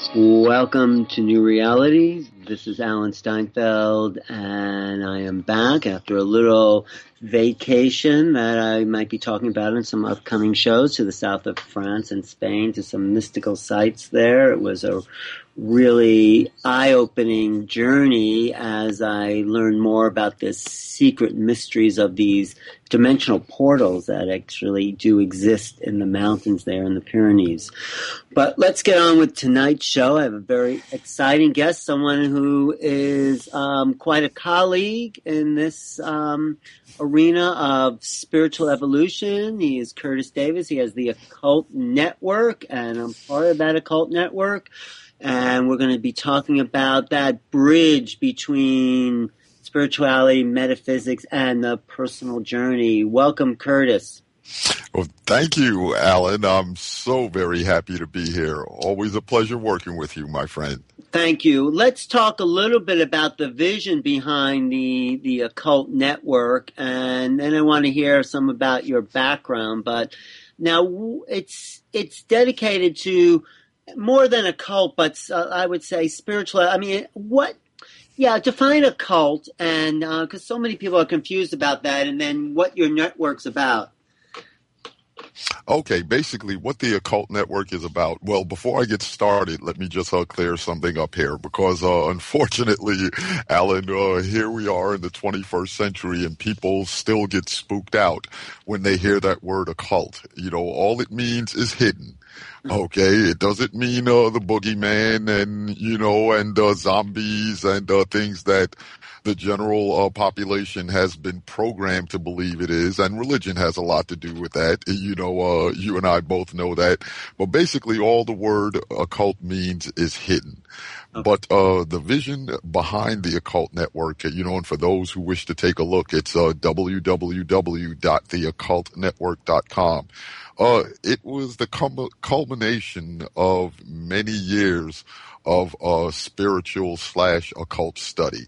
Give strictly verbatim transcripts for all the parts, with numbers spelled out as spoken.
Welcome to New Realities. This is Alan Steinfeld, and I am back after a little vacation that I might be talking about in some upcoming shows to the south of France and Spain, to some mystical sites there. It was a really eye-opening journey as I learned more about the secret mysteries of these dimensional portals that actually do exist in the mountains there in the Pyrenees. But let's get on with tonight's show. I have a very exciting guest, someone who is um, quite a colleague in this um, arena of spiritual evolution. He is Curtis Davis. He has the Occult Network, and I'm part of that Occult Network. And we're going to be talking about that bridge between spirituality, metaphysics, and the personal journey. Welcome, Curtis. Well, thank you, Alan. I'm so very happy to be here. Always a pleasure working with you, my friend. Thank you. Let's talk a little bit about the vision behind the, the Occult Network, and then I want to hear some about your background. But now it's it's dedicated to more than a cult, but uh, I would say spiritual. I mean, what? Yeah, define a cult, and because uh, so many people are confused about that, and then what your network's about. Okay, basically what the Occult Network is about. Well, before I get started, let me just uh, clear something up here because uh, unfortunately, Alan, uh, here we are in the twenty-first century and people still get spooked out when they hear that word occult. You know, all it means is hidden. Okay, it doesn't mean uh, the boogeyman and, you know, and uh, zombies and uh, things that the general uh, population has been programmed to believe it is, and religion has a lot to do with that. You know, uh, you and I both know that. But basically all the word occult means is hidden. Okay. But uh, the vision behind the Occult Network, you know, and for those who wish to take a look, it's uh, w w w dot the occult network dot com. Uh, it was the culmination of many years of uh, spiritual slash occult study.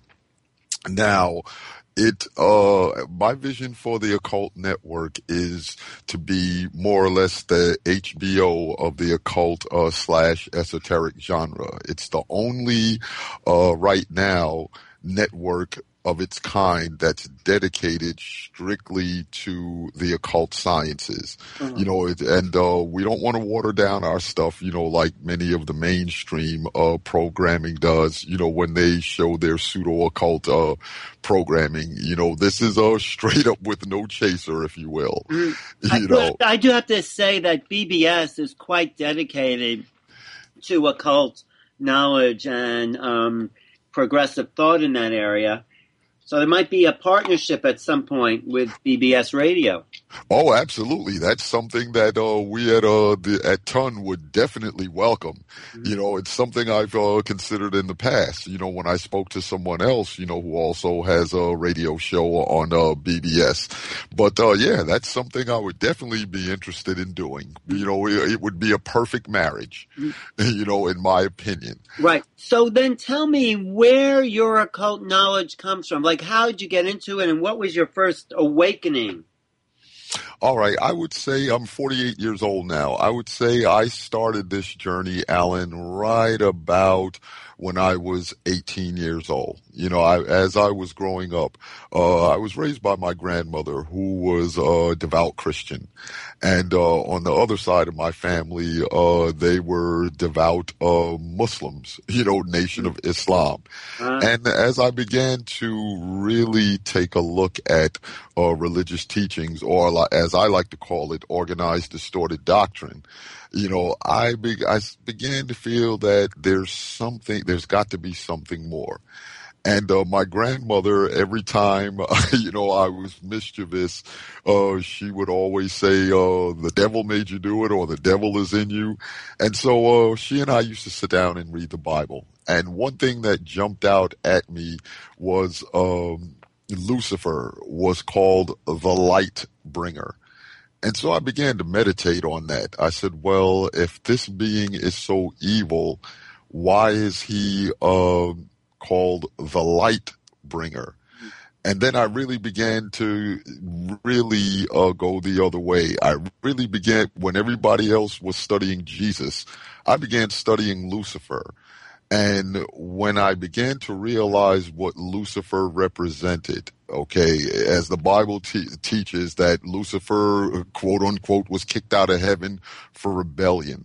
Now, it uh, my vision for the Occult Network is to be more or less the H B O of the occult uh, slash esoteric genre. It's the only uh, right now network of its kind that's dedicated strictly to the occult sciences. Mm-hmm. You know, it, and uh, we don't want to water down our stuff, you know, like many of the mainstream uh, programming does, you know, when they show their pseudo-occult uh, programming. You know, this is uh, straight up with no chaser, if you will. Mm-hmm. You I, know, I do have to say that B B S is quite dedicated to occult knowledge and um, progressive thought in that area. So there might be a partnership at some point with B B S Radio. Oh, absolutely. That's something that uh, we at uh, the, at T U N would definitely welcome. Mm-hmm. You know, it's something I've uh, considered in the past. You know, when I spoke to someone else, you know, who also has a radio show on uh, B B S. But uh, yeah, that's something I would definitely be interested in doing. Mm-hmm. You know, it, it would be a perfect marriage. Mm-hmm. You know, in my opinion. Right. So then, tell me where your occult knowledge comes from. Like, how did you get into it, and what was your first awakening? All right, I would say I'm forty-eight years old now. I would say I started this journey, Alan, right about when I was eighteen years old. You know, I, as I was growing up, uh, I was raised by my grandmother, who was a devout Christian. And uh, on the other side of my family, uh, they were devout uh, Muslims, you know, Nation of Islam. Uh, and as I began to really take a look at uh, religious teachings, or as I like to call it, organized, distorted doctrine, you know, I, be- I began to feel that there's something, there's got to be something more. And uh, my grandmother, every time, uh, you know, I was mischievous, uh, she would always say, uh, the devil made you do it, or the devil is in you. And so uh, she and I used to sit down and read the Bible. And one thing that jumped out at me was um, Lucifer was called the light bringer. And so I began to meditate on that. I said, well, if this being is so evil, why is he uh, called the light bringer? And then I really began to really uh, go the other way. I really began, when everybody else was studying Jesus, I began studying Lucifer. And when I began to realize what Lucifer represented, okay, as the Bible te- teaches that Lucifer, quote unquote, was kicked out of heaven for rebellion.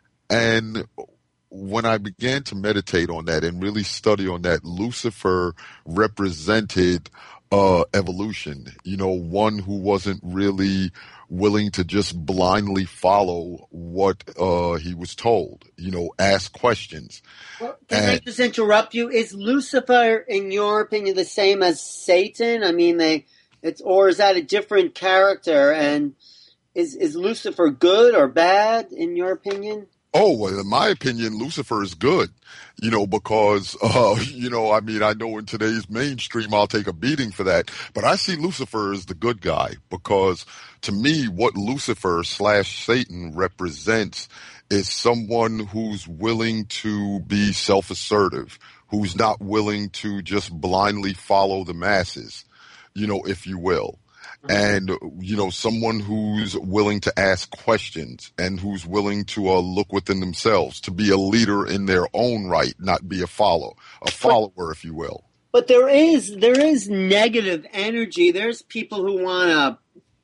And when I began to meditate on that and really study on that, Lucifer represented uh, evolution, you know, one who wasn't really willing to just blindly follow what uh, he was told, you know, ask questions. Well, can And I just interrupt you? Is Lucifer, in your opinion, the same as Satan? I mean, they, it's, or is that a different character? And is, is Lucifer good or bad, in your opinion? Oh, well, in my opinion, Lucifer is good, you know, because, uh, you know, I mean, I know in today's mainstream, I'll take a beating for that, but I see Lucifer as the good guy because to me, what Lucifer slash Satan represents is someone who's willing to be self-assertive, who's not willing to just blindly follow the masses, you know, if you will. And, you know, someone who's willing to ask questions and who's willing to uh, look within themselves, to be a leader in their own right, not be a follow, a follower, if you will. But there is, there is negative energy. There's people who want to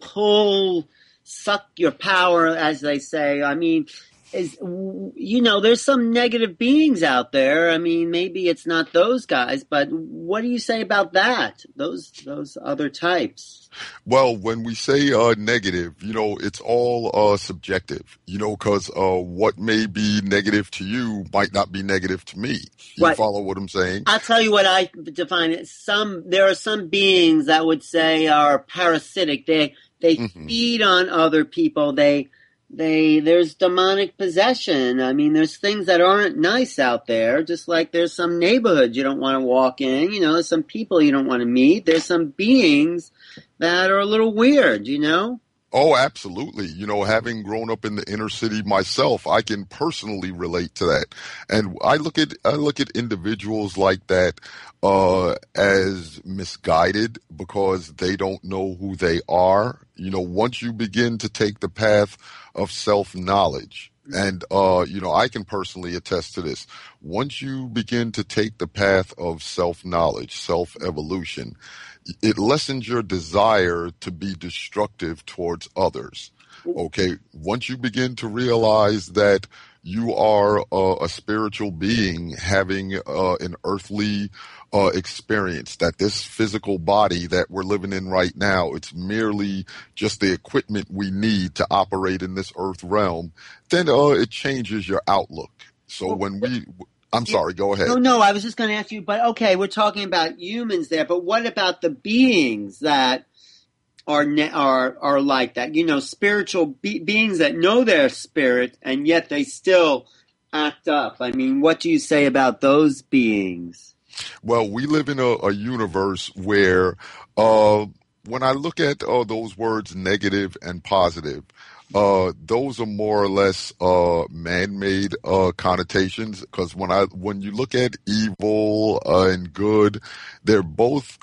pull, suck your power, as they say. I mean, is, you know, there's some negative beings out there. I mean, maybe it's not those guys, but what do you say about that? Those, those other types? Well, when we say uh, negative, you know, it's all uh, subjective, you know, because uh, what may be negative to you might not be negative to me. You Right. follow what I'm saying? I'll tell you what I define it. Some, there are some beings that would say are parasitic. They, they Mm-hmm. feed on other people. They, they, there's demonic possession. I mean, there's things that aren't nice out there, just like there's some neighborhoods you don't want to walk in. You know, there's some people you don't want to meet. There's some beings that are a little weird, you know? Oh, absolutely. You know, having grown up in the inner city myself, I can personally relate to that. And I look at, I look at individuals like that, uh, as misguided because they don't know who they are. You know, once you begin to take the path of self-knowledge, and, uh, you know, I can personally attest to this. Once you begin to take the path of self-knowledge, self-evolution, it lessens your desire to be destructive towards others. Okay. Once you begin to realize that you are uh, a spiritual being having uh, an earthly uh, experience, that this physical body that we're living in right now, it's merely just the equipment we need to operate in this earth realm, then uh, it changes your outlook. So when we, I'm sorry, go ahead. No, no, I was just going to ask you, but okay, we're talking about humans there, but what about the beings that are ne- are are like that? You know, spiritual be- beings that know their spirit and yet they still act up. I mean, what do you say about those beings? Well, we live in a, a universe where uh, when I look at uh, those words negative and positive, uh, those are more or less uh, man-made uh, connotations. Because when I when you look at evil uh, and good, they're both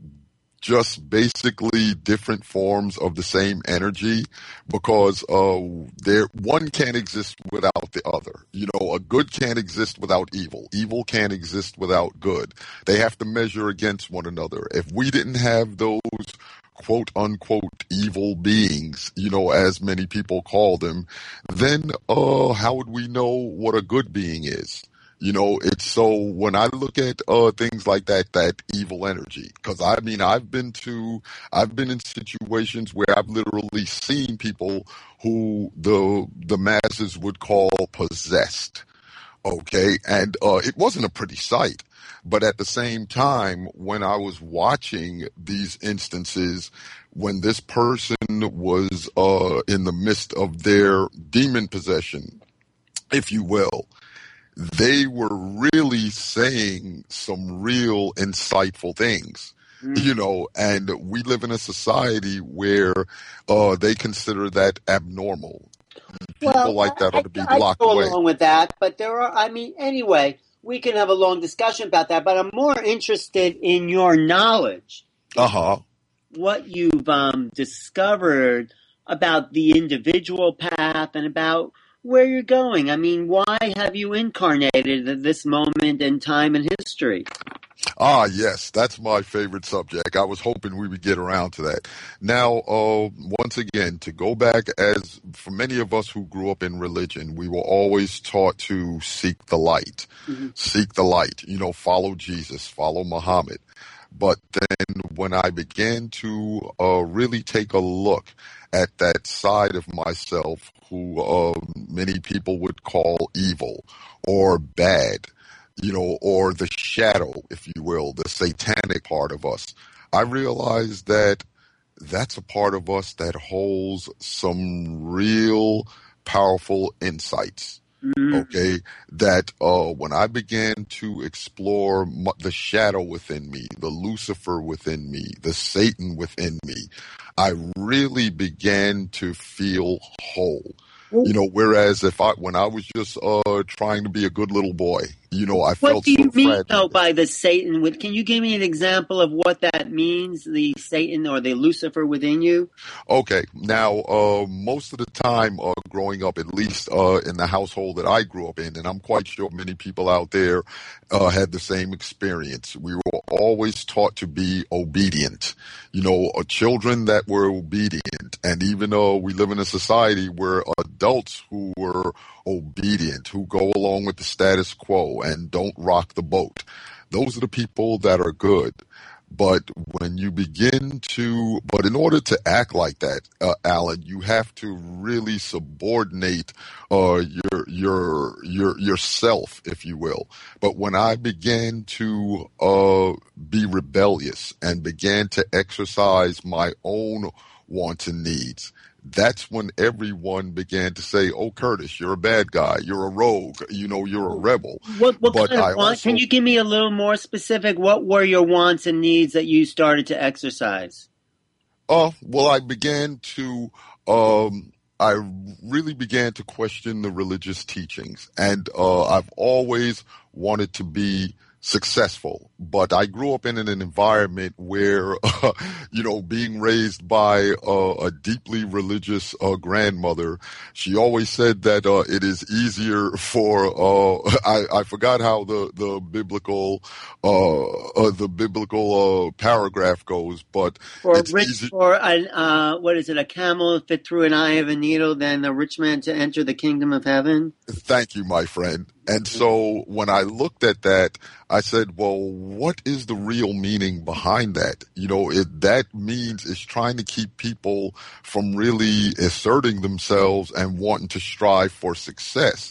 just basically different forms of the same energy, because uh, there one can't exist without the other. You know, a good can't exist without evil. Evil can't exist without good. They have to measure against one another. If we didn't have those quote unquote evil beings, you know, as many people call them, then uh, how would we know what a good being is? You know, it's so when I look at uh, things like that, that evil energy, because I mean, I've been to, I've been in situations where I've literally seen people who the the masses would call possessed. Okay, and uh, it wasn't a pretty sight. But at the same time, when I was watching these instances, when this person was uh, in the midst of their demon possession, if you will, they were really saying some real insightful things, mm. you know, and we live in a society where uh, they consider that abnormal. People well, like that I, ought to be I, locked I go away. along with that, but there are, I mean, anyway, we can have a long discussion about that, but I'm more interested in your knowledge. Uh-huh. What you've um, discovered about the individual path and about where you're going. I mean, why have you incarnated at this moment in time in history? Ah, yes, that's my favorite subject. I was hoping we would get around to that. Now, uh, once again, to go back, as for many of us who grew up in religion, we were always taught to seek the light, Mm-hmm. seek the light, you know, follow Jesus, follow Muhammad. But then when I began to uh, really take a look at that side of myself who uh, many people would call evil or bad, you know, or the shadow, if you will, the satanic part of us, I realized that that's a part of us that holds some real powerful insights. Mm-hmm. Okay, that uh, when I began to explore m- the shadow within me, the Lucifer within me, the Satan within me, I really began to feel whole. You know, whereas if I, when I was just uh, trying to be a good little boy, you know, I What felt do you so mean, though, fragile. by the Satan? With Can you give me an example of what that means, the Satan or the Lucifer within you? Okay, now uh, most of the time, uh, growing up, at least uh, in the household that I grew up in, and I'm quite sure many people out there uh, had the same experience. We were always taught to be obedient, you know, uh, children that were obedient, and even though we live in a society where adults who were obedient, who go along with the status quo and don't rock the boat, those are the people that are good. But when you begin to, but in order to act like that, uh, Alan, you have to really subordinate uh, your your your yourself, if you will. But when I began to uh, be rebellious and began to exercise my own wants and needs, that's when everyone began to say, "Oh, Curtis, you're a bad guy. You're a rogue. You know, you're a rebel." What what But kind of I want? Can also you give me a little more specific? What were your wants and needs that you started to exercise? Uh, well, I began to, um, I really began to question the religious teachings, and uh, I've always wanted to be successful. But I grew up in an environment where, uh, you know, being raised by uh, a deeply religious uh, grandmother, she always said that uh, it is easier for, uh, I, I forgot how the, the biblical, uh, uh, the biblical uh, paragraph goes, but For a it's rich, easy. for a uh, what is it? A camel fit through an eye of a needle than a rich man to enter the kingdom of heaven. Thank you, my friend. And so when I looked at that, I said, well, what is the real meaning behind that? You know, it, that means it's trying to keep people from really asserting themselves and wanting to strive for success.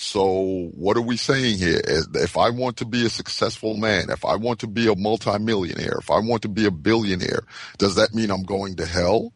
So what are we saying here? If I want to be a successful man, if I want to be a multimillionaire, if I want to be a billionaire, does that mean I'm going to hell?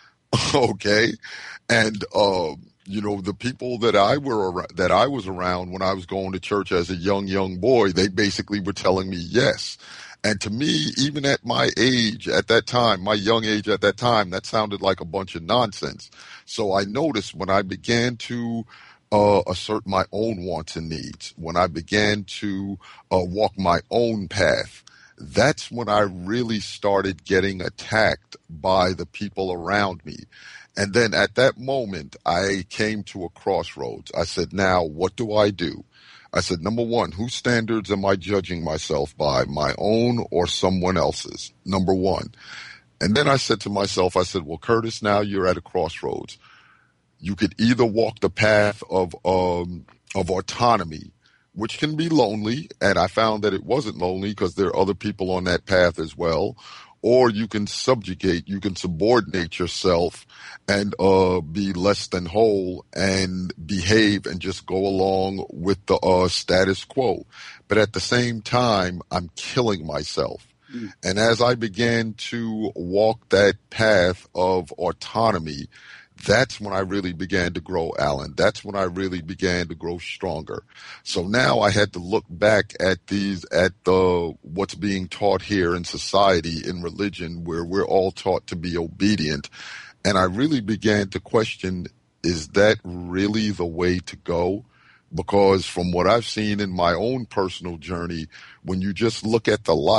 Okay. And, uh, you know, the people that I were ar- that I was around when I was going to church as a young, young boy, they basically were telling me yes. And to me, even at my age at that time, my young age at that time, that sounded like a bunch of nonsense. So I noticed when I began to uh, assert my own wants and needs, when I began to uh, walk my own path, that's when I really started getting attacked by the people around me. And then at that moment, I came to a crossroads. I said, now, what do I do? I said, number one, whose standards am I judging myself by, my own or someone else's? Number one. And then I said to myself, I said, well, Curtis, now you're at a crossroads. You could either walk the path of, um, of autonomy, which can be lonely. And I found that it wasn't lonely because there are other people on that path as well. Or you can subjugate, you can subordinate yourself and uh, be less than whole and behave and just go along with the uh, status quo. But at the same time, I'm killing myself. Mm. And as I began to walk that path of autonomy, that's when I really began to grow, Alan. That's when I really began to grow stronger. So now I had to look back at these, at the, what's being taught here in society, in religion, where we're all taught to be obedient. And I really began to question, is that really the way to go? Because from what I've seen in my own personal journey, when you just look at the light,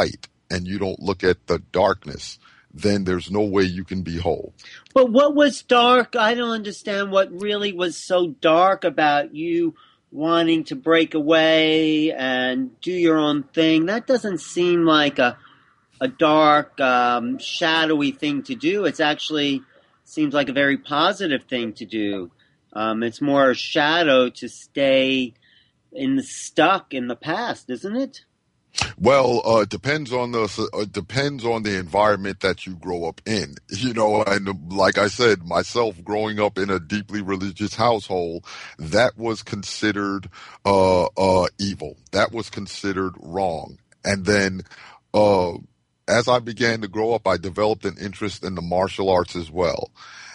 and you don't look at the darkness, then there's no way you can be whole. But what was dark? I don't understand what really was so dark about you wanting to break away and do your own thing. That doesn't seem like a a dark, um, shadowy thing to do. It's actually seems like a very positive thing to do. Um, it's more a shadow to stay in the, stuck in the past, isn't it? Well, uh, it depends on the uh, depends on the environment that you grow up in. You know, and like I said, myself growing up in a deeply religious household, that was considered uh, uh, evil. That was considered wrong. And then, uh, as I began to grow up, I developed an interest in the martial arts as well,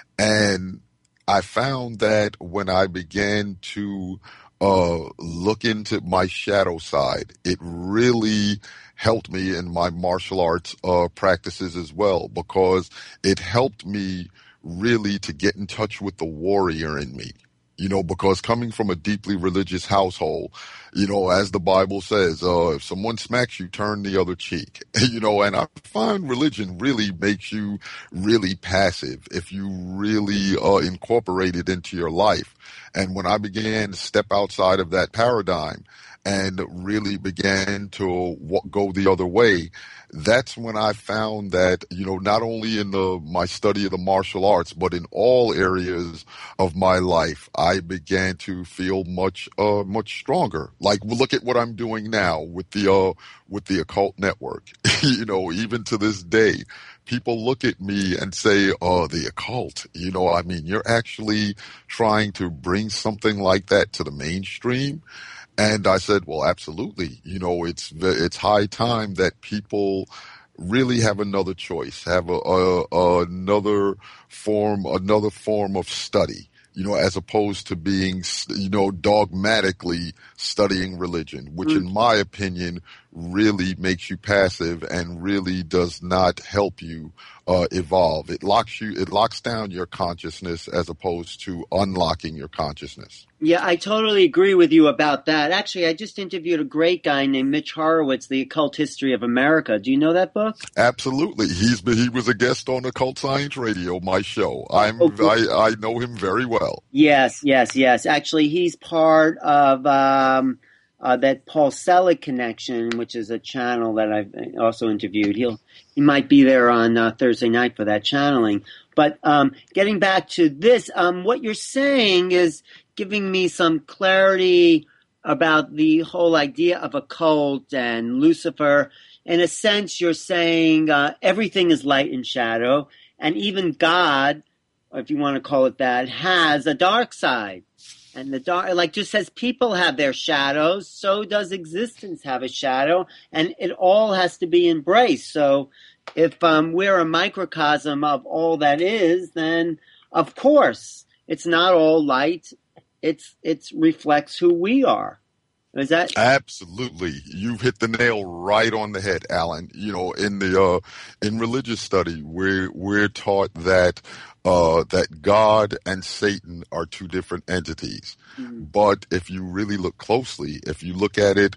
and I found that when I began to Uh, look into my shadow side, it really helped me in my martial arts uh, practices as well, because it helped me really to get in touch with the warrior in me. You know, because coming from a deeply religious household, you know, as the Bible says, uh, if someone smacks you, turn the other cheek. You know, and I find religion really makes you really passive if you really uh, incorporate it into your life. And when I began to step outside of that paradigm and really began to w- go the other way, that's when I found that, you know, not only in the my study of the martial arts, but in all areas of my life, I began to feel much, uh, much stronger. Like, look at what I'm doing now with the, uh, with the Occult Network. You know, even to this day, people look at me and say, oh, the occult. You know, I mean, you're actually trying to bring something like that to the mainstream. And I said, well, absolutely. You know, it's it's high time that people really have another choice, have a, a, another form, another form of study, you know, as opposed to being, you know, dogmatically studying religion, which in my opinion really makes you passive and really does not help you uh, evolve. It locks you, it locks down your consciousness as opposed to unlocking your consciousness. Yeah, I totally agree with you about that. Actually, I just interviewed a great guy named Mitch Horowitz, The Occult History of America. Do you know that book? Absolutely. He's been, he was a guest on Occult Science Radio, my show. I'm oh, I, I know him very well. Yes, yes, yes. Actually, he's part of um, uh, that Paul Selig connection, which is a channel that I've also interviewed. He'll he might be there on uh, Thursday night for that channeling. But um, getting back to this, um, what you're saying is giving me some clarity about the whole idea of a cult and Lucifer. In a sense, you're saying uh, everything is light and shadow, and even God, if you want to call it that, has a dark side. And the dark, like just as people have their shadows, so does existence have a shadow, and it all has to be embraced. So if um, we're a microcosm of all that is, then of course it's not all light. It's it's reflects who we are. Is that absolutely? You've hit the nail right on the head, Alan. You know, in the uh, in religious study, we're we're taught that uh, that God and Satan are two different entities. Mm-hmm. But if you really look closely, if you look at it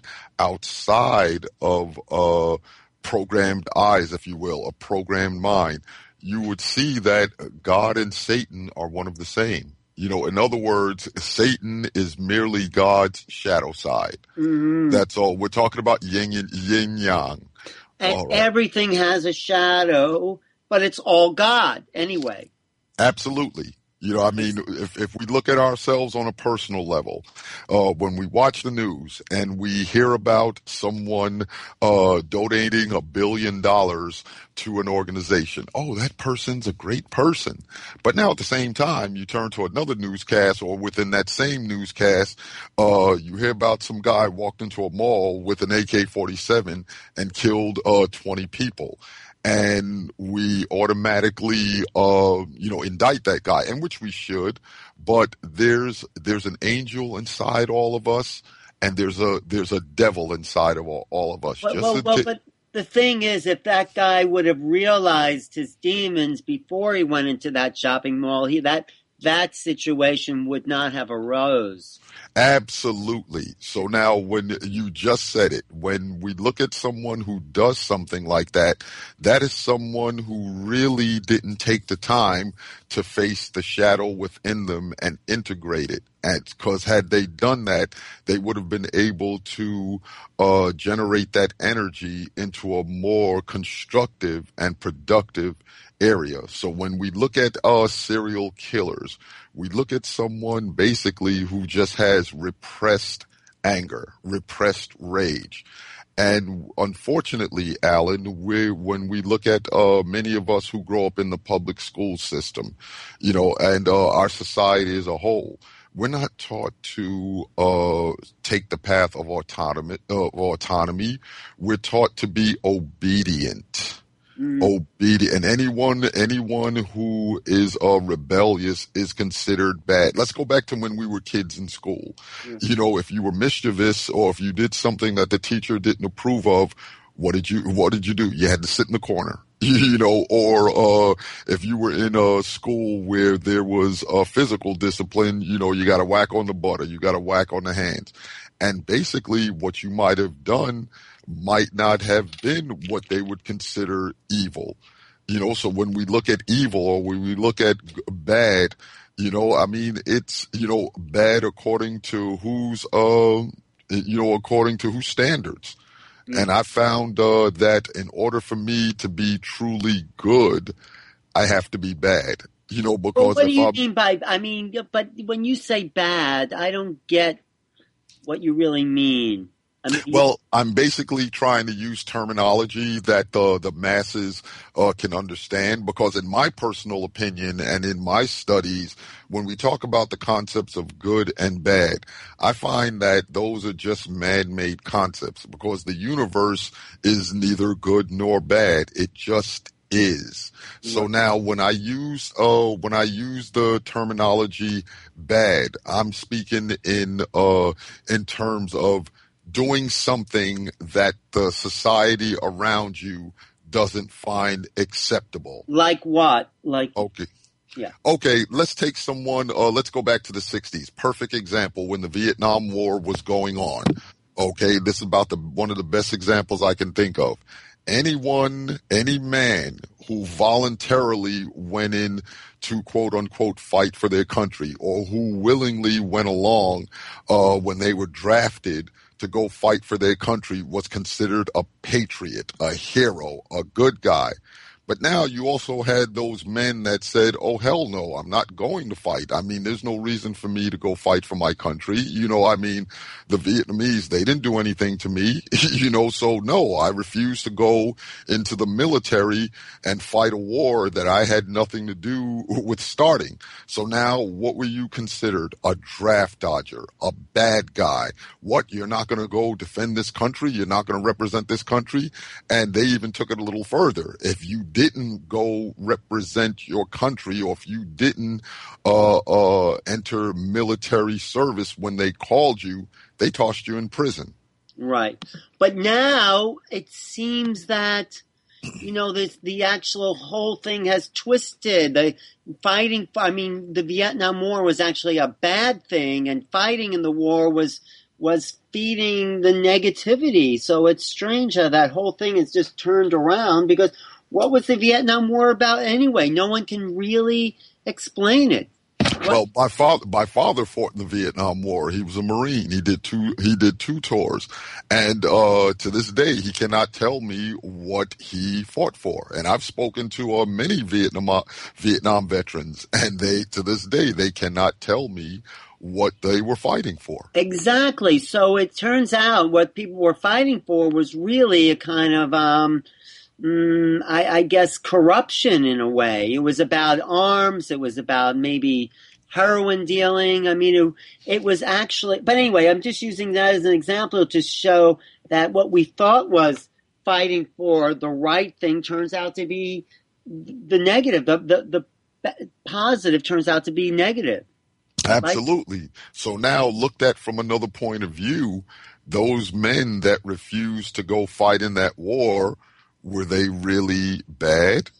outside of uh, programmed eyes, if you will, a programmed mind, you would see that God and Satan are one of the same. You know, in other words, Satan is merely God's shadow side. Mm-hmm. That's all. We're talking about yin and yin yang. And right. Everything has a shadow, but it's all God anyway. Absolutely. You know, I mean, if, if we look at ourselves on a personal level, uh, when we watch the news and we hear about someone uh, donating a billion dollars to an organization, oh, that person's a great person. But now at the same time, you turn to another newscast, or within that same newscast, uh, you hear about some guy walked into a mall with an A K forty-seven and killed uh, twenty people. And we automatically, uh, you know, indict that guy, and which we should. But there's there's an angel inside all of us, and there's a there's a devil inside of all, all of us. Well, Just well, well t- but the thing is, if that guy would have realized his demons before he went into that shopping mall, he that that situation would not have arose. Absolutely. So now when you just said it, when we look at someone who does something like that, that is someone who really didn't take the time to face the shadow within them and integrate it. And because had they done that, they would have been able to uh, generate that energy into a more constructive and productive area. So when we look at uh, serial killers, we look at someone basically who just has repressed anger, repressed rage. And unfortunately, Alan, we when we look at uh, many of us who grow up in the public school system, you know, and uh, our society as a whole, we're not taught to uh, take the path of autonomy, uh, autonomy. We're taught to be obedient. Mm. Obedient, and anyone anyone who is uh, rebellious is considered bad. Let's go back to when we were kids in school. Mm. You know, if you were mischievous or if you did something that the teacher didn't approve of, what did you what did you do? You had to sit in the corner. You know, or uh, if you were in a school where there was a physical discipline, you know, you got to whack on the butt or you got to whack on the hands. And basically what you might have done might not have been what they would consider evil. You know, so when we look at evil or when we look at bad, you know, I mean, it's, you know, bad according to who's, uh, you know, according to whose standards. Mm-hmm. And I found uh, that in order for me to be truly good, I have to be bad. You know, because well, what do you I'm, mean by, I mean, but when you say bad, I don't get what you really mean. I mean, well, I'm basically trying to use terminology that uh, the masses uh, can understand, because in my personal opinion and in my studies, when we talk about the concepts of good and bad, I find that those are just man-made concepts, because the universe is neither good nor bad. It just is. So now when I use uh when I use the terminology bad, I'm speaking in uh in terms of doing something that the society around you doesn't find acceptable. Like what? Like okay. Yeah. Okay, let's take someone uh let's go back to the sixties. Perfect example, when the Vietnam War was going on. Okay, this is about the one of the best examples I can think of. Anyone, any man who voluntarily went in to quote unquote fight for their country, or who willingly went along uh, when they were drafted to go fight for their country, was considered a patriot, a hero, a good guy. But now you also had those men that said, oh, hell no, I'm not going to fight. I mean, there's no reason for me to go fight for my country. You know, I mean, the Vietnamese, they didn't do anything to me, you know, so no, I refuse to go into the military and fight a war that I had nothing to do with starting. So now what were you considered? A draft dodger, a bad guy. What, you're not going to go defend this country? You're not going to represent this country? And they even took it a little further. If you didn't go represent your country, or if you didn't uh, uh, enter military service when they called you, they tossed you in prison. Right. But now it seems that, you know, this, the actual whole thing has twisted. The fighting, I mean, the Vietnam War was actually a bad thing, and fighting in the war was was feeding the negativity. So it's strange how that whole thing is just turned around, because what was the Vietnam War about anyway? No one can really explain it. What? Well, my father, my father fought in the Vietnam War. He was a Marine. He did two, he did two tours. And, uh, to this day, he cannot tell me what he fought for. And I've spoken to uh, many Vietnam, Vietnam veterans, and they, to this day, they cannot tell me what they were fighting for. Exactly. So it turns out what people were fighting for was really a kind of, um, Mm, I, I guess corruption in a way. It was about arms. It was about maybe heroin dealing. I mean, it, it was actually, but anyway, I'm just using that as an example to show that what we thought was fighting for the right thing turns out to be the negative. The, the, the positive turns out to be negative. Absolutely. Like, so now looked at from another point of view, those men that refused to go fight in that war, were they really bad?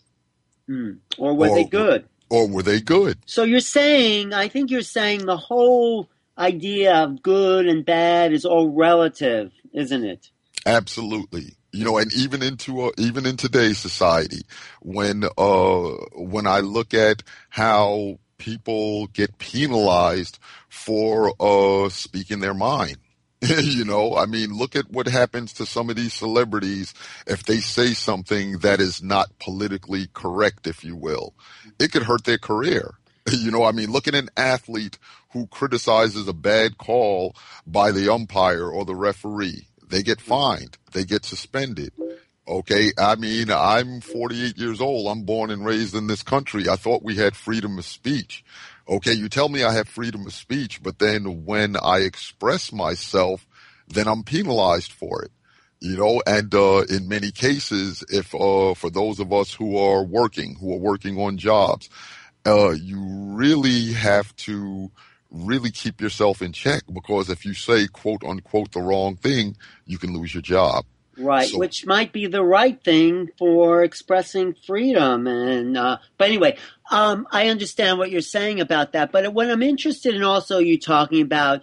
Mm. Or were or, they good? Or were they good? So you're saying, I think you're saying the whole idea of good and bad is all relative, isn't it? Absolutely. You know, and even into uh, even in today's society, when uh, when I look at how people get penalized for uh, speaking their mind, you know, I mean, look at what happens to some of these celebrities if they say something that is not politically correct, if you will. It could hurt their career. You know, I mean, look at an athlete who criticizes a bad call by the umpire or the referee. They get fined. They get suspended. Okay. I mean, I'm forty-eight years old. I'm born and raised in this country. I thought we had freedom of speech. Okay. You tell me I have freedom of speech, but then when I express myself, then I'm penalized for it. You know, and uh, in many cases, if uh, for those of us who are working, who are working on jobs, uh, you really have to really keep yourself in check, because if you say, quote unquote, the wrong thing, you can lose your job. Right, So, which might be the right thing for expressing freedom. And uh, but anyway, um, I understand what you're saying about that. But what I'm interested in also you talking about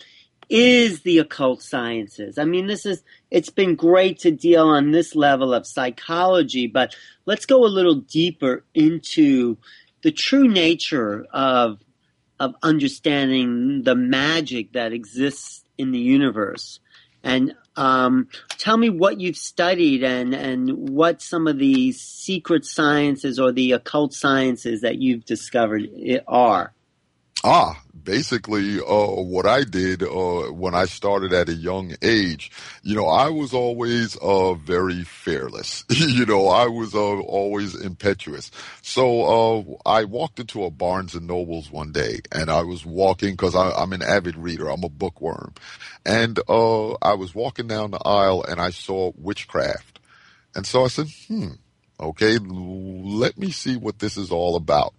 is the occult sciences. I mean, this is it's been great to deal on this level of psychology, but let's go a little deeper into the true nature of of understanding the magic that exists in the universe. And um, tell me what you've studied and, and what some of the secret sciences or the occult sciences that you've discovered are. Ah, basically, uh, what I did, uh, when I started at a young age, you know, I was always, uh, very fearless. You know, I was, uh, always impetuous. So, uh, I walked into a Barnes and Nobles one day, and I was walking, cause I, I'm an avid reader. I'm a bookworm. And, uh, I was walking down the aisle and I saw witchcraft. And so I said, hmm, okay, let me see what this is all about.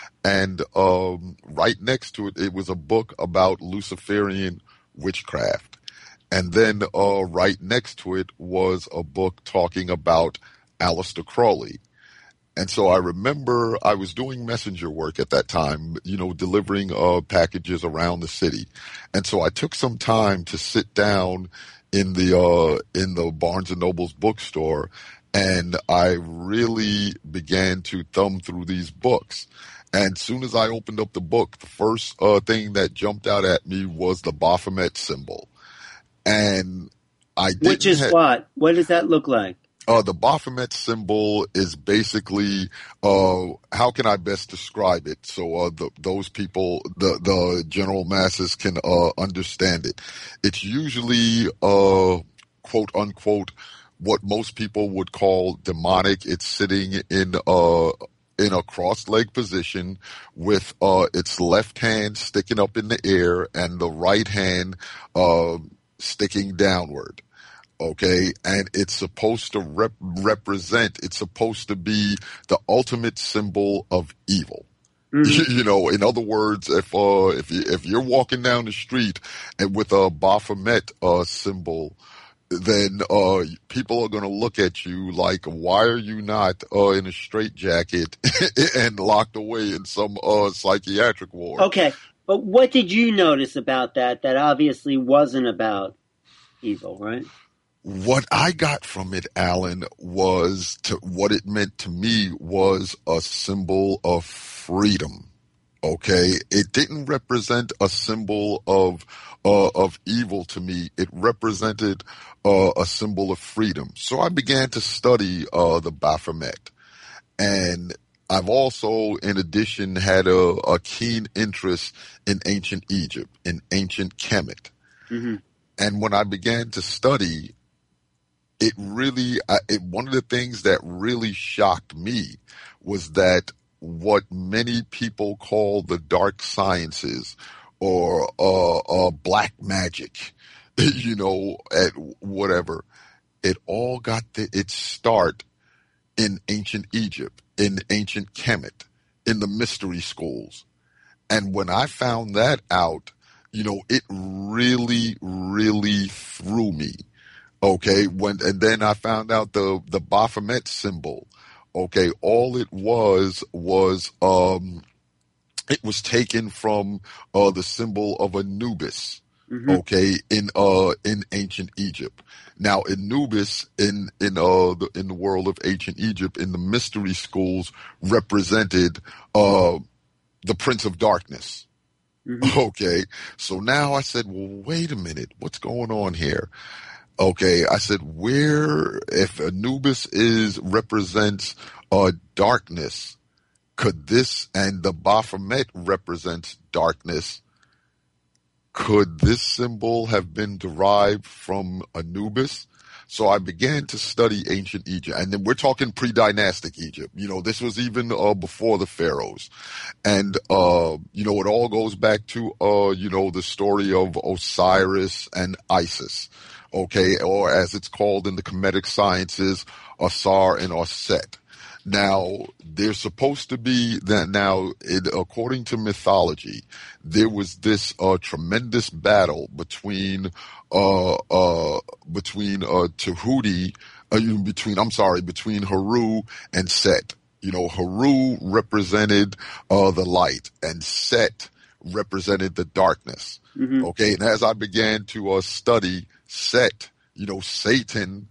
And um, right next to it, it was a book about Luciferian witchcraft. And then uh, right next to it was a book talking about Aleister Crowley. And so I remember I was doing messenger work at that time, you know, delivering uh, packages around the city. And so I took some time to sit down in the uh, in the Barnes and Noble's bookstore, and I really began to thumb through these books. And as soon as I opened up the book, the first uh, thing that jumped out at me was the Baphomet symbol. And I didn't Which is ha- what? What does that look like? Uh, the Baphomet symbol is basically, uh, how can I best describe it so uh, the, those people, the, the general masses can uh, understand it. It's usually, uh, quote unquote, what most people would call demonic. It's sitting in uh in a cross-leg position with uh, its left hand sticking up in the air and the right hand uh, sticking downward. Okay, and it's supposed to rep- represent, it's supposed to be the ultimate symbol of evil. Mm-hmm. You know, in other words, if uh, if you, if you're walking down the street and with a Baphomet uh, symbol, then uh, people are going to look at you like, why are you not uh, in a straitjacket and locked away in some uh, psychiatric ward? Okay, but what did you notice about that that obviously wasn't about evil, right? What I got from it, Alan, was to, what it meant to me was a symbol of freedom. Okay, it didn't represent a symbol of uh, of evil to me. It represented uh, a symbol of freedom. So I began to study uh, the Baphomet, and I've also, in addition, had a, a keen interest in ancient Egypt, in ancient Kemet. Mm-hmm. And when I began to study, it really, I, it, one of the things that really shocked me was that what many people call the dark sciences or uh, uh, black magic, you know, at whatever, it all got the, its start in ancient Egypt, in ancient Kemet, in the mystery schools. And when I found that out, you know, it really, really threw me. Okay, when and then I found out the the Baphomet symbol. Okay, all it was was um, it was taken from uh, the symbol of Anubis. Mm-hmm. Okay, in uh in ancient Egypt. Now, Anubis in in uh the, in the world of ancient Egypt, in the mystery schools, represented uh the Prince of Darkness. Mm-hmm. Okay, so now I said, well, wait a minute, what's going on here? Okay, I said, where, if Anubis is represents uh darkness, could this, and the Baphomet represents darkness, could this symbol have been derived from Anubis? So I began to study ancient Egypt, and then we're talking pre-dynastic Egypt. You know, this was even uh, before the pharaohs. And, uh, you know, it all goes back to, uh, you know, the story of Osiris and Isis, okay, or as it's called in the Kemetic sciences, Asar and Aset. Now, there's supposed to be that now, it, according to mythology, there was this uh, tremendous battle between uh, uh, between uh, Tahuti, uh, between I'm sorry, between Haru and Set. You know, Haru represented uh, the light, and Set represented the darkness. Mm-hmm. Okay, and as I began to uh, study Set, you know, Satan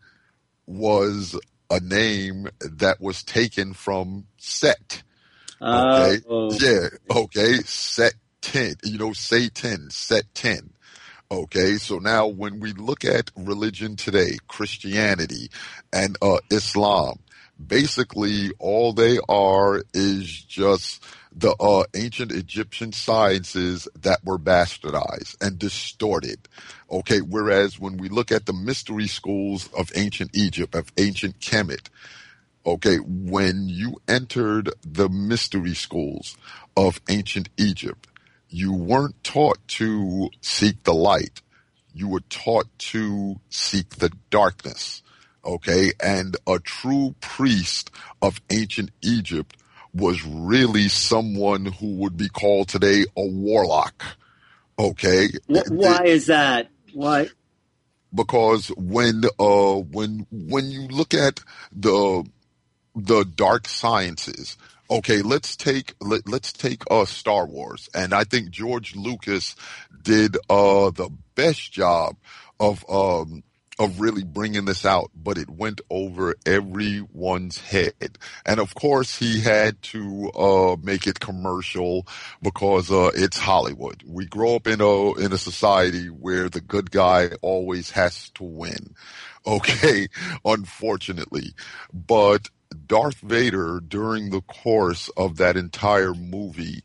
was a name that was taken from Set. Okay. Uh, Yeah. Okay. Set ten. You know, Satan, Set ten. Okay. So now when we look at religion today, Christianity and uh, Islam, basically all they are is just the uh, ancient Egyptian sciences that were bastardized and distorted. Okay, whereas when we look at the mystery schools of ancient Egypt, of ancient Kemet, okay, when you entered the mystery schools of ancient Egypt, you weren't taught to seek the light. You were taught to seek the darkness. Okay, and a true priest of ancient Egypt was really someone who would be called today a warlock. Okay. Why is that? Why? Because when uh when when you look at the the dark sciences, okay, let's take let, let's take uh Star Wars, and I think George Lucas did uh the best job of um of really bringing this out, but it went over everyone's head. And of course, he had to uh, make it commercial because uh, it's Hollywood. We grow up in a in a society where the good guy always has to win. Okay, unfortunately, but Darth Vader, during the course of that entire movie,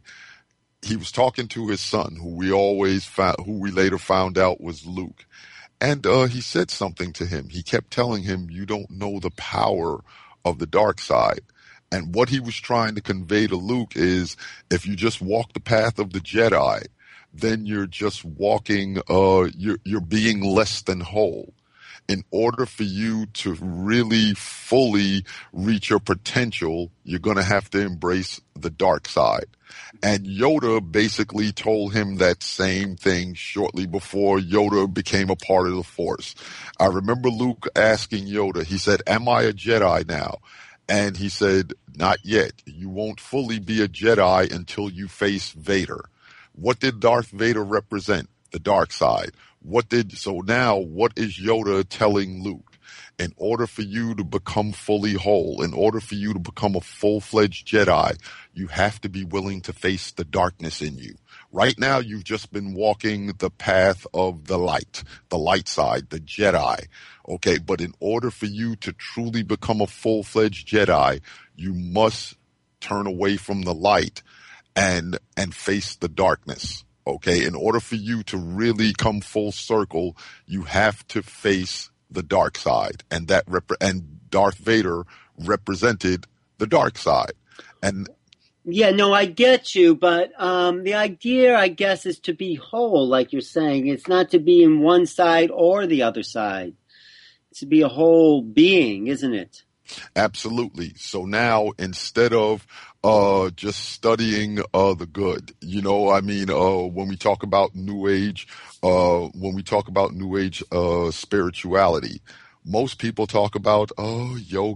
he was talking to his son, who we always found, who we later found out was Luke. And uh, he said something to him. He kept telling him, you don't know the power of the dark side. And what he was trying to convey to Luke is, if you just walk the path of the Jedi, then you're just walking, uh, you're, you're being less than whole. In order for you to really fully reach your potential, you're going to have to embrace the dark side. And Yoda basically told him that same thing shortly before Yoda became a part of the Force. I remember Luke asking Yoda, he said, am I a Jedi now? And he said, not yet. You won't fully be a Jedi until you face Vader. What did Darth Vader represent? The dark side. What did, so now what is Yoda telling Luke? In order for you to become fully whole, in order for you to become a full-fledged Jedi, you have to be willing to face the darkness in you. Right now, you've just been walking the path of the light, the light side, the Jedi. Okay, but in order for you to truly become a full-fledged Jedi, you must turn away from the light and, and face the darkness. Okay, in order for you to really come full circle, you have to face the dark side, and that rep- and Darth Vader represented the dark side. And yeah, no, I get you, but um, the idea, I guess, is to be whole, like you're saying. It's not to be in one side or the other side. It's to be a whole being, isn't it? Absolutely. So now, instead of uh, just studying uh, the good, you know, I mean, uh, when we talk about New Age, uh, when we talk about New Age uh, spirituality, most people talk about, oh,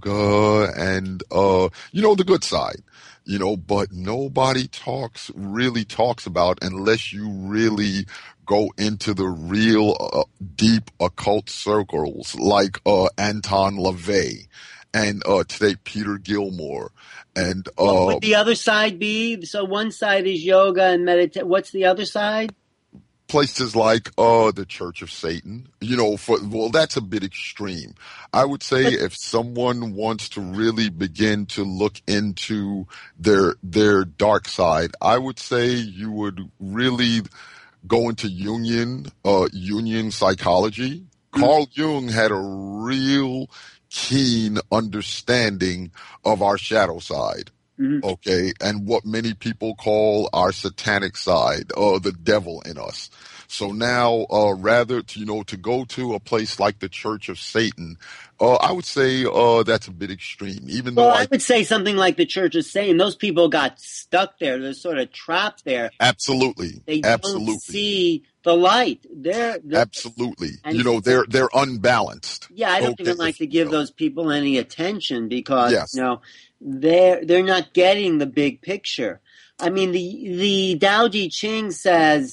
yoga and, uh, you know, the good side, you know, but nobody talks, really talks about, unless you really go into the real uh, deep occult circles like uh, Anton LaVey and uh, today Peter Gilmore. And uh, what would the other side be? So one side is yoga and meditation. What's the other side? Places like uh, the Church of Satan, you know, for well, that's a bit extreme. I would say if someone wants to really begin to look into their their dark side, I would say you would really go into Jungian, uh, Jungian psychology. Mm-hmm. Carl Jung had a real keen understanding of our shadow side. Mm-hmm. Okay, and what many people call our satanic side, or uh, the devil in us. So now, uh, rather to, you know, to go to a place like the Church of Satan, uh, I would say uh, that's a bit extreme. Even well, though I, I would say something like the Church of Satan. Those people got stuck there; they're sort of trapped there. Absolutely, they absolutely don't see the light. They're, they're absolutely, you know, they're they're unbalanced. Yeah, I don't okay. even like to give you know. those people any attention because yes. you know. They're they're not getting the big picture. I mean, the the Tao Te Ching says,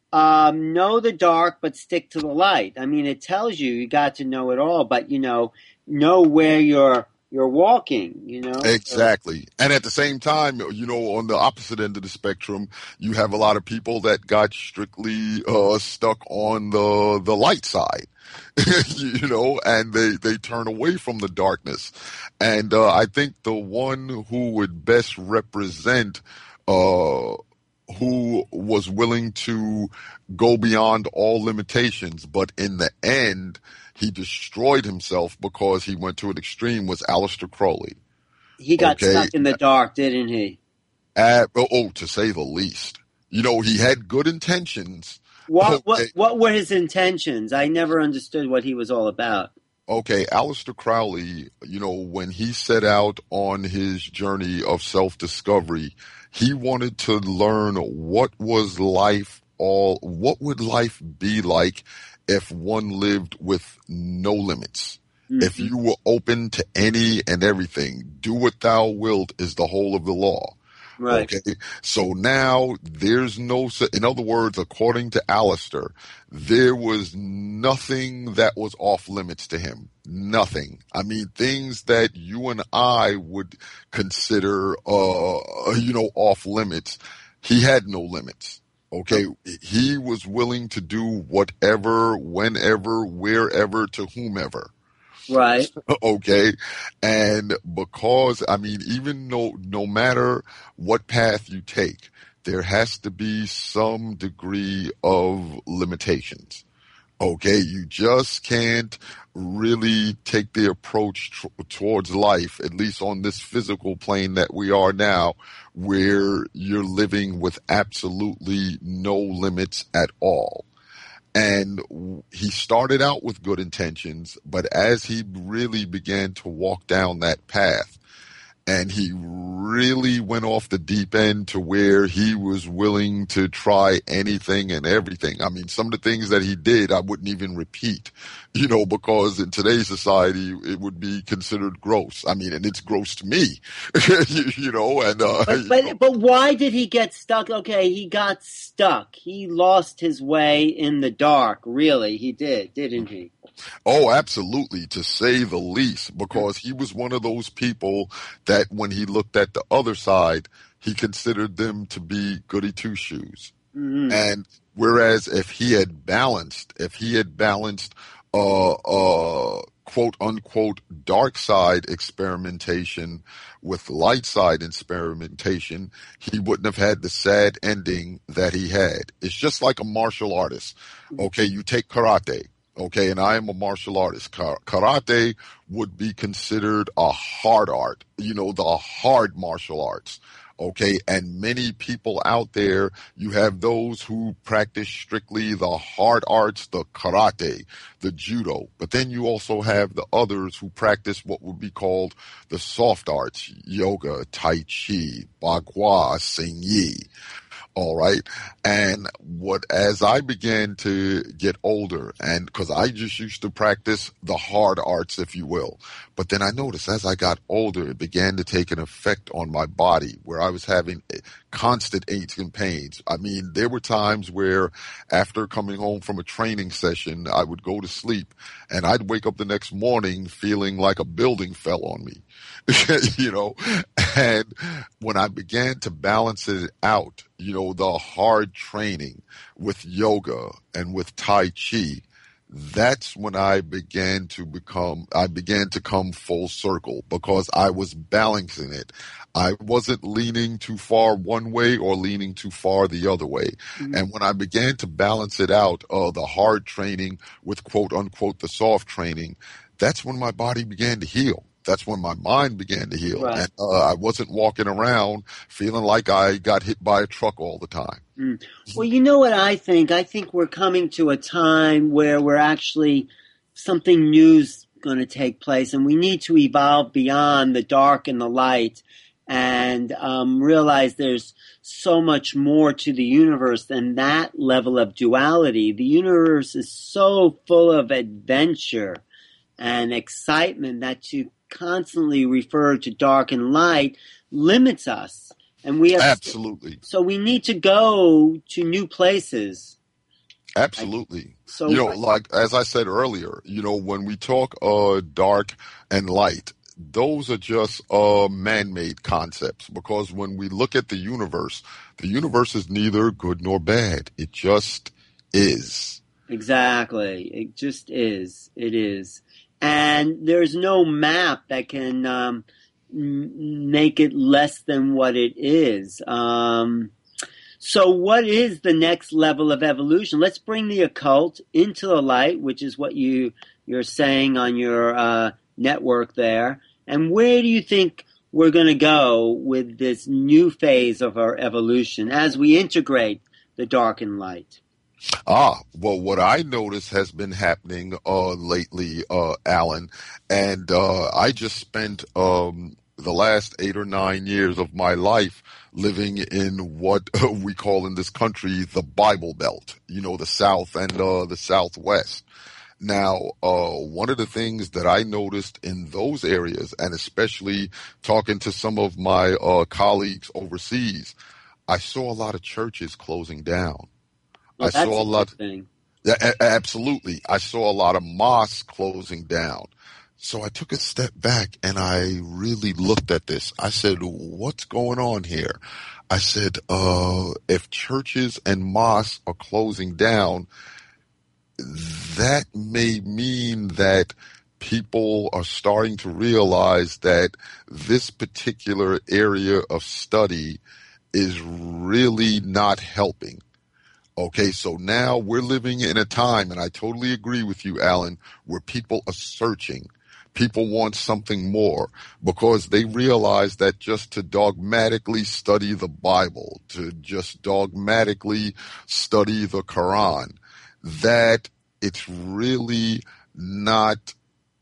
um, know the dark but stick to the light. I mean, it tells you you got to know it all, but you know, know where you're you're walking. You know, exactly. So, and at the same time, you know, on the opposite end of the spectrum, you have a lot of people that got strictly uh, stuck on the the light side. You know, and they, they turn away from the darkness. And uh, I think the one who would best represent uh, who was willing to go beyond all limitations, but in the end, he destroyed himself because he went to an extreme, was Aleister Crowley. He got okay. stuck in the dark, didn't he? At, oh, to say the least. You know, he had good intentions. What, okay. what what were his intentions? I never understood what he was all about. Okay, Aleister Crowley, you know, when he set out on his journey of self-discovery, he wanted to learn what was life all, what would life be like if one lived with no limits? Mm-hmm. If you were open to any and everything, do what thou wilt is the whole of the law. Right. Okay. So now there's no, in other words, according to Aleister, there was nothing that was off limits to him. Nothing. I mean, things that you and I would consider, uh, you know, off limits. He had no limits. Okay. He was willing to do whatever, whenever, wherever, to whomever. Right. Okay. And because, I mean, even no, no matter what path you take, there has to be some degree of limitations. Okay. You just can't really take the approach tr- towards life, at least on this physical plane that we are now, where you're living with absolutely no limits at all. And he started out with good intentions, but as he really began to walk down that path, and he really went off the deep end to where he was willing to try anything and everything. I mean, some of the things that he did, I wouldn't even repeat, you know, because in today's society, it would be considered gross. I mean, and it's gross to me, you, you know, and, uh, but, but, you know. But why did he get stuck? Okay. He got stuck. He lost his way in the dark. Really. He did, didn't he? Oh, absolutely, to say the least, because he was one of those people that when he looked at the other side, he considered them to be goody two-shoes. Mm-hmm. And whereas if he had balanced, if he had balanced, uh, uh, quote unquote, dark side experimentation with light side experimentation, he wouldn't have had the sad ending that he had. It's just like a martial artist. Okay, you take karate. Okay, and I am a martial artist. Karate would be considered a hard art, you know, the hard martial arts. Okay, and many people out there, you have those who practice strictly the hard arts, the karate, the judo, but then you also have the others who practice what would be called the soft arts, yoga, tai chi, bagua, xing yi. All right. And what, as I began to get older, and because I just used to practice the hard arts, if you will, but then I noticed as I got older, it began to take an effect on my body where I was having constant aches and pains. I mean, there were times where after coming home from a training session, I would go to sleep and I'd wake up the next morning feeling like a building fell on me, you know, and when I began to balance it out, you know, the hard training with yoga and with Tai Chi, that's when I began to become, I began to come full circle because I was balancing it. I wasn't leaning too far one way or leaning too far the other way. Mm-hmm. And when I began to balance it out, uh, the hard training with quote unquote the soft training, that's when my body began to heal. That's when my mind began to heal. Right. And uh, I wasn't walking around feeling like I got hit by a truck all the time. Mm. Well, you know what I think? I think we're coming to a time where we're actually, something new's going to take place, and we need to evolve beyond the dark and the light and um, realize there's so much more to the universe than that level of duality. The universe is so full of adventure and excitement that to constantly refer to dark and light limits us. And we have absolutely. To, so we need to go to new places. Absolutely. So, you know, like as I said earlier, you know, when we talk uh, dark and light, those are just uh, man-made concepts because when we look at the universe, the universe is neither good nor bad. It just is. Exactly. It just is. It is. And there's no map that can um, m- make it less than what it is. Um, so what is the next level of evolution? Let's bring the occult into the light, which is what you, you're saying on your uh, network there. And where do you think we're going to go with this new phase of our evolution as we integrate the dark and light? Ah, well, what I notice has been happening uh, lately, uh, Alan, and uh, I just spent um, the last eight or nine years of my life living in what we call in this country the Bible Belt, you know, the South and uh, the Southwest. Now, uh, one of the things that I noticed in those areas, and especially talking to some of my uh, colleagues overseas, I saw a lot of churches closing down. Well, I saw a lot. Thing. Yeah, a- absolutely. I saw a lot of mosques closing down. So I took a step back and I really looked at this. I said, what's going on here? I said, uh, if churches and mosques are closing down, that may mean that people are starting to realize that this particular area of study is really not helping. Okay, so now we're living in a time, and I totally agree with you, Alan, where people are searching. People want something more because they realize that just to dogmatically study the Bible, to just dogmatically study the Quran, that it's really not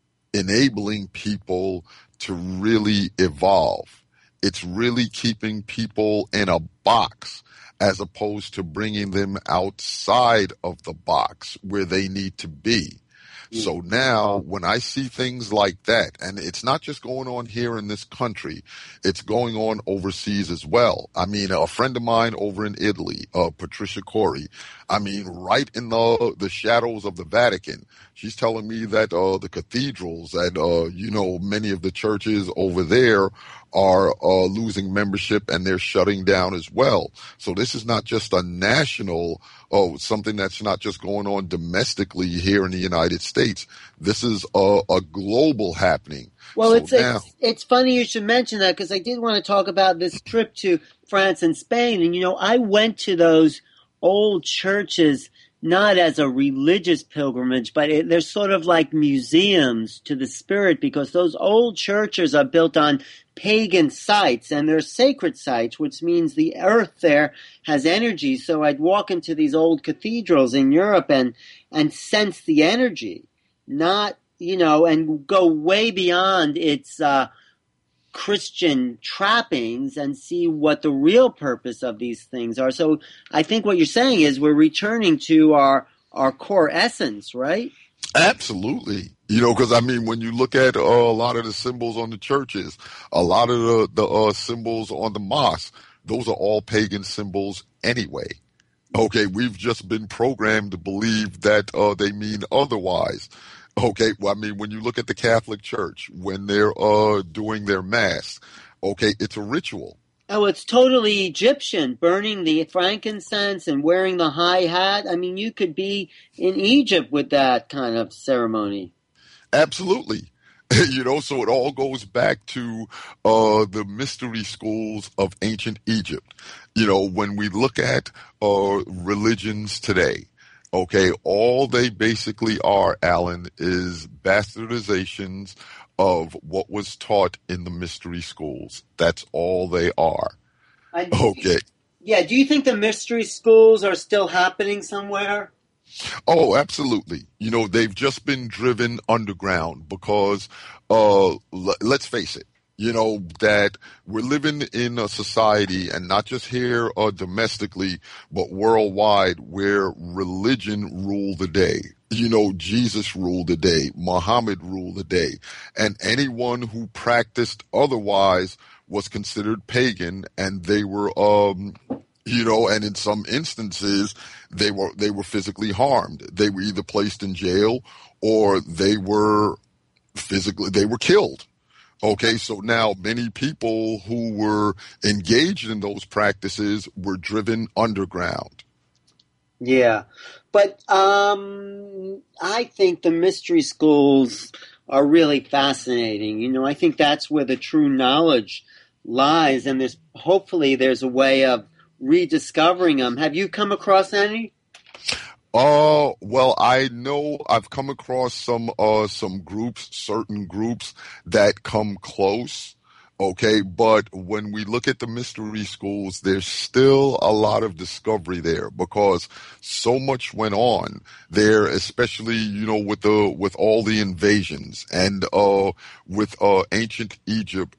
enabling people to really evolve. It's really keeping people in a box as opposed to bringing them outside of the box where they need to be. So now when I see things like that, and it's not just going on here in this country, it's going on overseas as well. I mean, a friend of mine over in Italy, uh, Patricia Corey, I mean, right in the the shadows of the Vatican, she's telling me that uh, the cathedrals and, uh, you know, many of the churches over there are uh, losing membership and they're shutting down as well. So this is not just a national, oh, something that's not just going on domestically here in the United States. This is a, a global happening. Well, so it's, now, it's it's funny you should mention that because I did want to talk about this trip to France and Spain. And, you know, I went to those old churches not as a religious pilgrimage, but it, they're sort of like museums to the spirit because those old churches are built on pagan sites and they're sacred sites, which means the earth there has energy. So I'd walk into these old cathedrals in Europe and, and sense the energy, not, you know, and go way beyond its, uh, Christian trappings and see what the real purpose of these things are. So I think what you're saying is we're returning to our, our core essence, right? Absolutely. You know, because I mean, when you look at uh, a lot of the symbols on the churches, a lot of the, the uh, symbols on the mosque, those are all pagan symbols anyway. Okay, we've just been programmed to believe that uh, they mean otherwise. Okay, well, I mean, when you look at the Catholic Church, when they're uh, doing their mass, okay, it's a ritual. Oh, it's totally Egyptian, burning the frankincense and wearing the high hat. I mean, you could be in Egypt with that kind of ceremony. Absolutely. You know, so it all goes back to uh, the mystery schools of ancient Egypt. You know, when we look at uh, religions today, okay, all they basically are, Alan, is bastardizations of what was taught in the mystery schools. That's all they are. I, Okay. Yeah, do you think the mystery schools are still happening somewhere? Oh, absolutely. You know, they've just been driven underground because, uh, l- let's face it, you know, that we're living in a society, and not just here uh, domestically, but worldwide, where religion ruled the day. You know, Jesus ruled the day, Muhammad ruled the day, and anyone who practiced otherwise was considered pagan, and they were, um, you know, and in some instances, they were they were physically harmed. They were either placed in jail or they were physically they were killed. Okay, so now many people who were engaged in those practices were driven underground. Yeah, but um, I think the mystery schools are really fascinating. You know, I think that's where the true knowledge lies, and there's hopefully there's a way of rediscovering them. Have you come across any? Uh, well, I know I've come across some, uh, some groups, certain groups that come close. Okay. But when we look at the mystery schools, there's still a lot of discovery there because so much went on there, especially, you know, with the, with all the invasions and, uh, with, uh, ancient Egypt.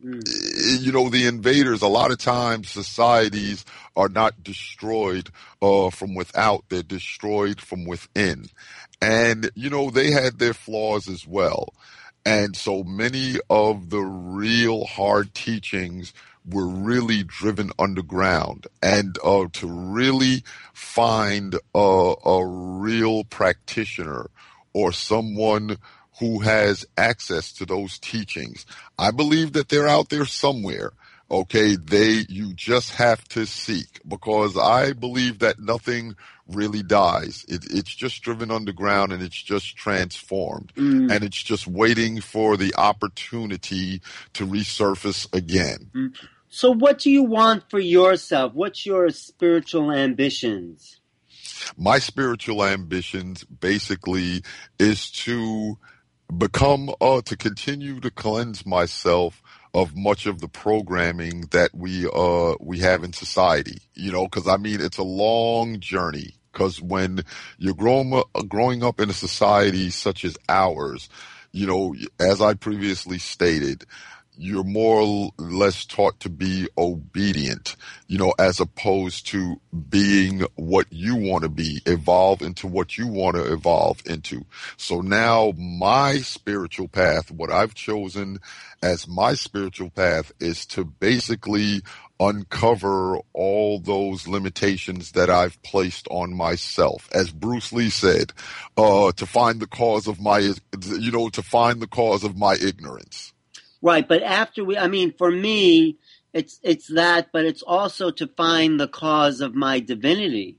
You know, the invaders, a lot of times societies are not destroyed uh, from without. They're destroyed from within. And, you know, they had their flaws as well. And so many of the real hard teachings were really driven underground. And uh, to really find a, a real practitioner or someone who has access to those teachings, I believe that they're out there somewhere. Okay, they, you just have to seek, because I believe that nothing really dies. It, it's just driven underground and it's just transformed, Mm. and it's just waiting for the opportunity to resurface again. Mm. So what do you want for yourself? What's your spiritual ambitions? My spiritual ambitions basically is to become, uh, to continue to cleanse myself of much of the programming that we, uh, we have in society, you know, cause I mean, it's a long journey. Cause when you're growing, uh, growing up in a society such as ours, you know, as I previously stated, you're more or less taught to be obedient, you know, as opposed to being what you want to be, evolve into what you want to evolve into. So now my spiritual path, what I've chosen as my spiritual path, is to basically uncover all those limitations that I've placed on myself. As Bruce Lee said, uh, to find the cause of my, you know, to find the cause of my ignorance. Right, but after we, I mean, for me, it's it's that, but it's also to find the cause of my divinity,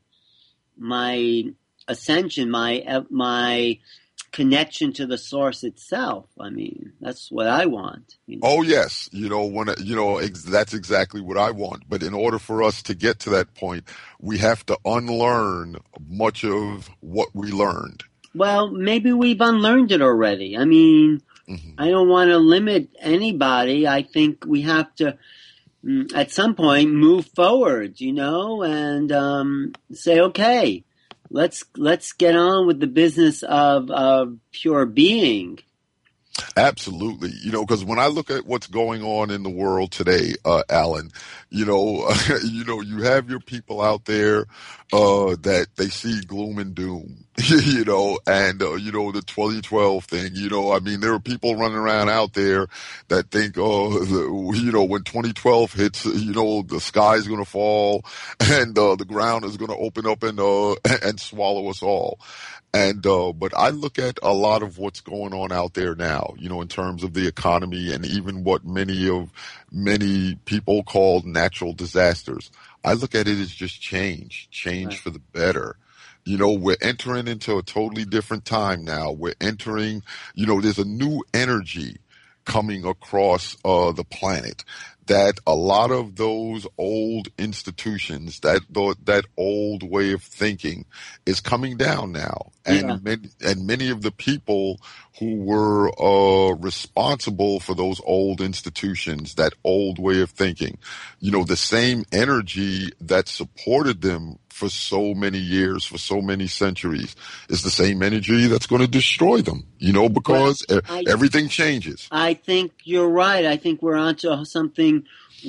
my ascension, my my connection to the source itself. I mean, that's what I want. You know? Oh yes, you know when you know ex- that's exactly what I want. But in order for us to get to that point, we have to unlearn much of what we learned. Well, maybe we've unlearned it already. I mean. Mm-hmm. I don't want to limit anybody. I think we have to, at some point, move forward, you know, and um, say, okay, let's let's get on with the business of, of pure being. Absolutely. You know, because when I look at what's going on in the world today, uh, Alan, you know, you know, you have your people out there, uh, that they see gloom and doom, you know, and, uh, you know, the twenty twelve thing, you know, I mean, there are people running around out there that think, oh, the, you know, when twenty twelve hits, you know, the sky's going to fall and, uh, the ground is going to open up and, uh, and swallow us all. And, uh, but I look at a lot of what's going on out there now, you know, in terms of the economy and even what many of, many people call natural disasters. I look at it as just change, change Right. for the better. You know, we're entering into a totally different time now. We're entering, you know, there's a new energy coming across, uh, the planet. That a lot of those old institutions, that that old way of thinking, is coming down now, and Yeah. many, and many of the people who were uh, responsible for those old institutions, that old way of thinking, you know, the same energy that supported them for so many years, for so many centuries, is the same energy that's going to destroy them, you know, because Well, I, everything changes. I think you're right. I think we're onto something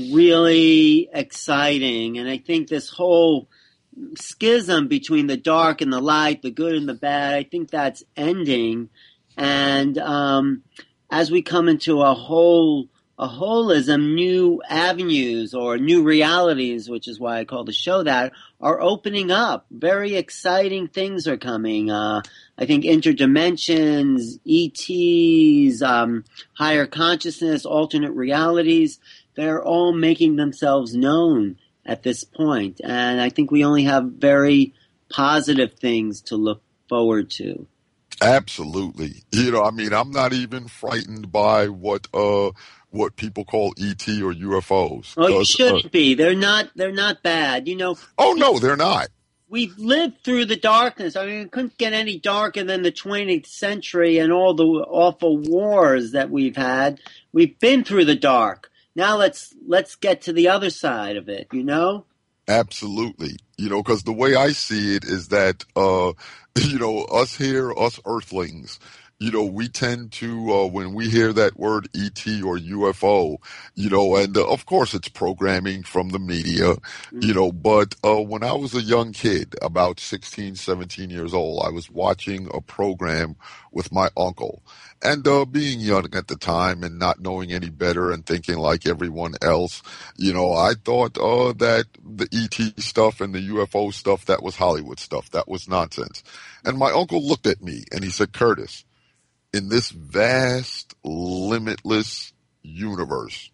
really exciting. And I think this whole schism between the dark and the light, the good and the bad, I think that's ending. And um, as we come into a whole a holism, new avenues or new realities, which is why I call the show that, are opening up. Very exciting things are coming. Uh, I think interdimensions, E Ts, um, higher consciousness, alternate realities, they're all making themselves known at this point. And I think we only have very positive things to look forward to. Absolutely. You know, I mean, I'm not even frightened by what uh what people call E T or U F Os. Oh, you 'Cause, shouldn't uh, be. They're not. They're not bad. You know. oh no, they're not. We've lived through the darkness. I mean, it couldn't get any darker than the twentieth century and all the awful wars that we've had. We've been through the dark. Now let's let's get to the other side of it. You know. Absolutely. You know, because the way I see it is that, uh, you know, us here, us earthlings, you know, we tend to, uh, when we hear that word E T or U F O, you know, and uh, of course it's programming from the media, you know, but uh, when I was a young kid, about sixteen, seventeen years old, I was watching a program with my uncle. And uh, being young at the time and not knowing any better and thinking like everyone else, you know, I thought uh, that the E T stuff and the U F O stuff, that was Hollywood stuff. That was nonsense. And my uncle looked at me and he said, Curtis, in this vast, limitless universe,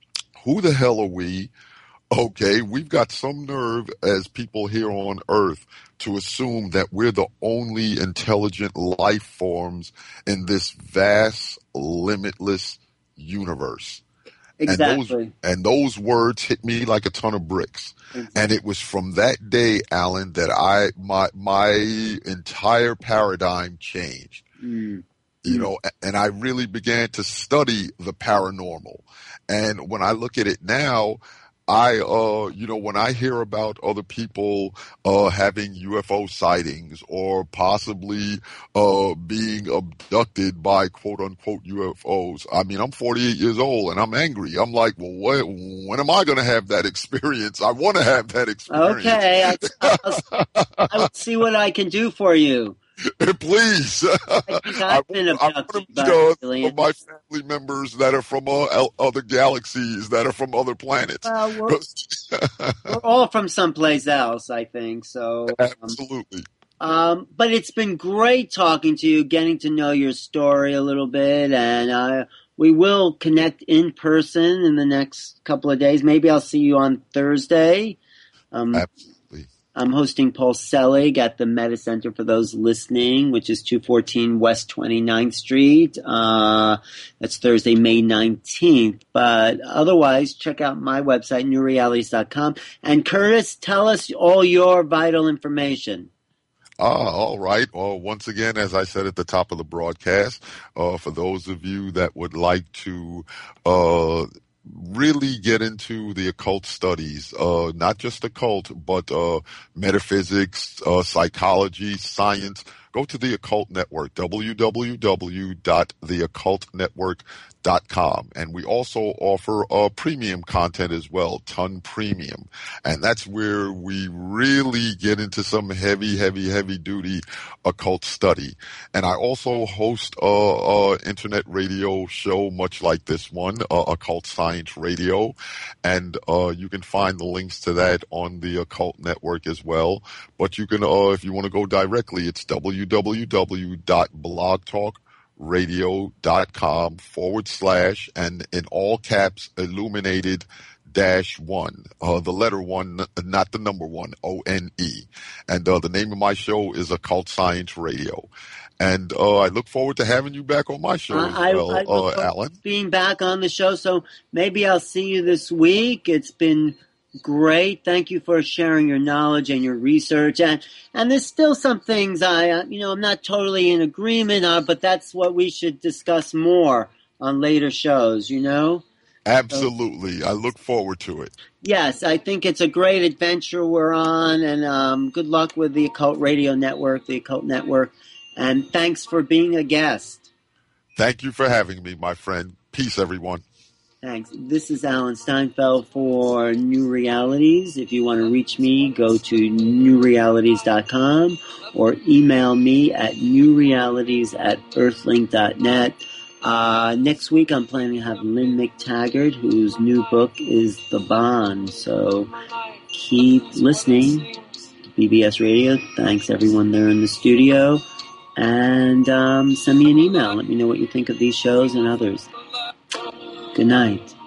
who the hell are we? Okay, we've got some nerve as people here on Earth to assume that we're the only intelligent life forms in this vast, limitless universe. Exactly. And those, and those words hit me like a ton of bricks. Exactly. And it was from that day, Alan, that I my my entire paradigm changed. Mm. You know, and I really began to study the paranormal. And when I look at it now, I, uh, you know, when I hear about other people, uh, having U F O sightings or possibly, uh, being abducted by quote unquote U F Os, I mean, I'm forty-eight years old and I'm angry. I'm like, well, what, when am I going to have that experience? I want to have that experience. Okay. I, I'll, I will see what I can do for you. Please. I think I've been abducted by aliens. My family members that are from uh, other galaxies, that are from other planets. Well, we're, we're all from someplace else, I think. So um, absolutely. Um, but it's been great talking to you, getting to know your story a little bit, and uh, we will connect in person in the next couple of days. Maybe I'll see you on Thursday. Um, absolutely. I'm hosting Paul Selig at the Meta Center for those listening, which is two fourteen West twenty-ninth Street. Uh, that's Thursday, May nineteenth. But otherwise, check out my website, new realities dot com. And Curtis, tell us all your vital information. Ah, all right. Well, once again, as I said at the top of the broadcast, uh, for those of you that would like to, uh, really get into the occult studies, uh, not just occult, but, uh, metaphysics, uh, psychology, science, go to the Occult Network, w w w dot the occult network dot com. And we also offer uh, premium content as well, Ton Premium. And that's where we really get into some heavy, heavy, heavy duty occult study. And I also host a, a internet radio show much like this one, uh, Occult Science Radio. And uh, you can find the links to that on the Occult Network as well. But you can, uh, if you want to go directly, it's w w w dot blog talk radio dot com forward slash and in all caps illuminated dash one, uh, the letter one, not the number one, O N E. And uh, the name of my show is Occult Science Radio. And uh, I look forward to having you back on my show uh, as I, well, I uh, Alan. Being back on the show, so maybe I'll see you this week. It's been great. Thank you for sharing your knowledge and your research. And and there's still some things I, uh, you know, I'm not totally in agreement on, but that's what we should discuss more on later shows, you know? Absolutely. So, I look forward to it. Yes, I think it's a great adventure we're on, and um, good luck with the Occult Radio Network, the Occult Network, and thanks for being a guest. Thank you for having me, my friend. Peace, everyone. Thanks. This is Alan Steinfeld for New Realities. If you want to reach me, go to new realities dot com or email me at newrealities at earthlink dot net. Uh, next week, I'm planning to have Lynn McTaggart, whose new book is The Bond. So keep listening to B B S Radio. Thanks, everyone there in the studio. And um, send me an email. Let me know what you think of these shows and others. Good night.